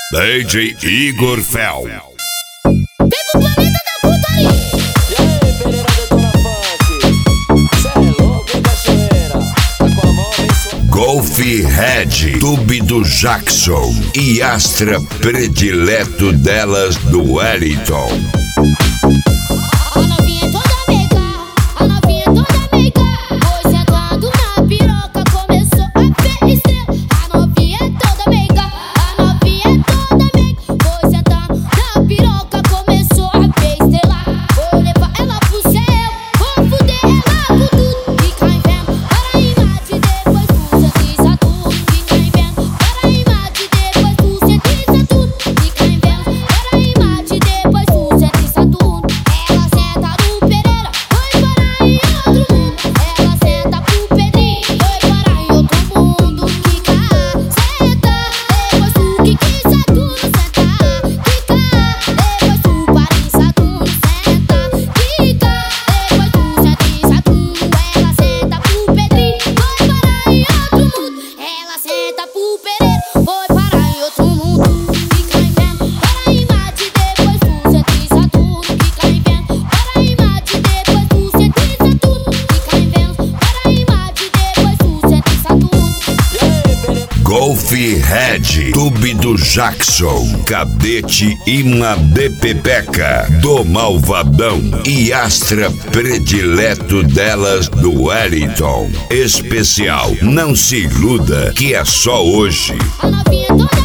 DJ Igor Fel. Vem pro planeta da putaria. E aí, Pereira Detona Funk? Cê é louco, hein, cachoeira? Tá com a mão abençoada. Golf Red, tube do Jackson e astra predileto delas do Wellington. A novinha é toda meiga, a novinha é toda meiga. Foi sentado na piroca, começou a ver estrela. A novinha é toda meiga, a novinha é toda meiga. Foi sentado na piroca, começou a ver estrela. Vou levar ela pro céu, vou fuder ela com tudo. Fica em vendo, para em Marte, depois puxa de Saturno. Fica em vendo, para em Marte, depois puxa de Saturno. Fica em vendo, para em Marte, depois puxa de Saturno. Ela senta no Pereira, foi parar em outro mundo. Ela senta pro Pedrinho, foi parar em outro mundo. Fica, senta, depois tu quica em Saturno. Senta, fica, depois tu para em Saturno. Senta, fica, depois tu senta em Saturno. Ela senta pro Pedrinho, foi parar em outro mundo. Ela senta pro Pereira, foi parar em outro mundo. Fica em vendo, para em Marte, depois tu senta em Saturno. Fica em vendo, para em Marte, depois tu senta em Saturno. Fica em vendo, para em Marte, depois tu senta em Saturno. E aí, Pereira? Golf Red, tube do Jackson, cadete Ima de Pepeca, do Malvadão e astra predileto delas do Wellington. Especial, não se iluda que é só hoje. A novinha toda